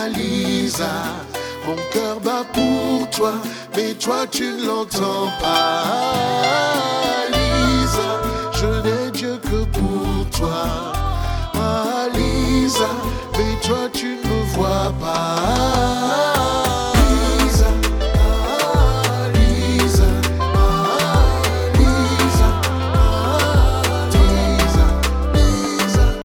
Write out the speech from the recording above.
Lisa, mon cœur bat pour toi, mais toi tu ne l'entends pas. Lisa, je n'ai Dieu que pour toi. Lisa, mais toi tu ne me vois pas.